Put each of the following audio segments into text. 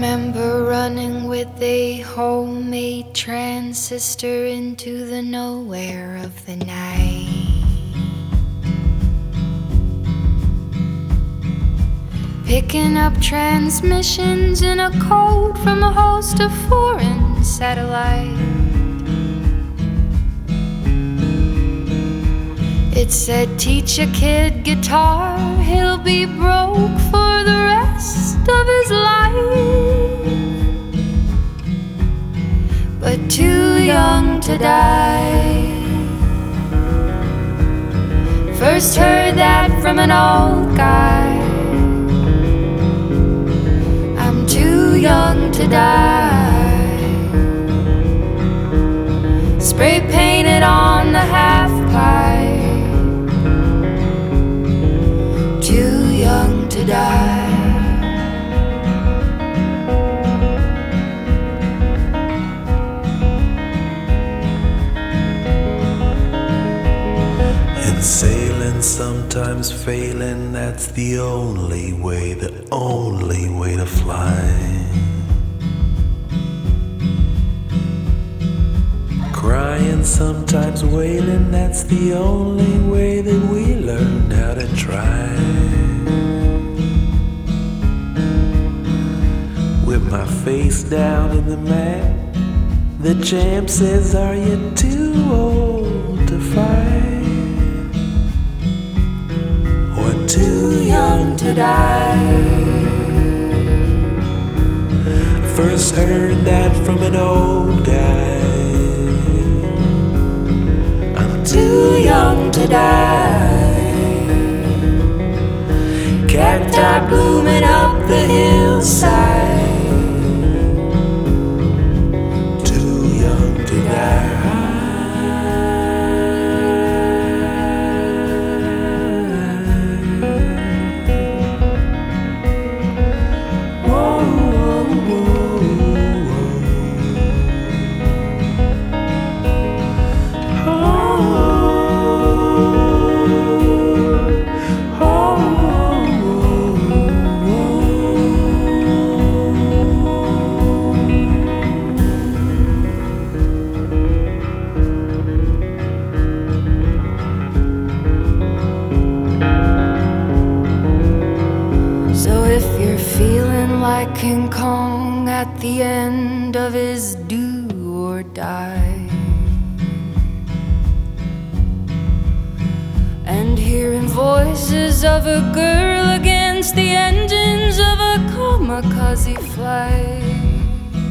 remember running with a homemade transistor into the nowhere of the night, picking up transmissions in a code from a host of foreign satellites. It said, teach a kid guitar, he'll be broke for the rest of his life, but too young to die. First heard that from an old guy. I'm too young to die. Spray painted on the half pipe. Too young to die. And sailing, sometimes failing, that's the only way to fly. Crying, sometimes wailing, that's the only way that we learn how to try. With my face down in the mat, the champ says, are you too old to fight? Or too young to die? First heard that from an old guy. I'm too young to die. Cacti blooming up the hillside. Like King Kong at the end of his do or die, and hearing voices of a girl against the engines of a kamikaze flight,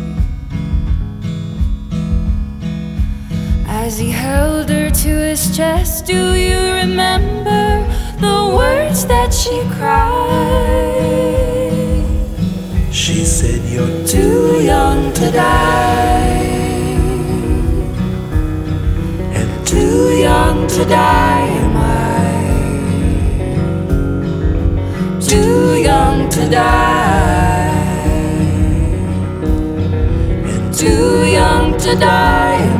as he held her to his chest. Do you remember the words that she cried? She said, you're too young to die, and too young to die am I, too young to die, and too young to die am I.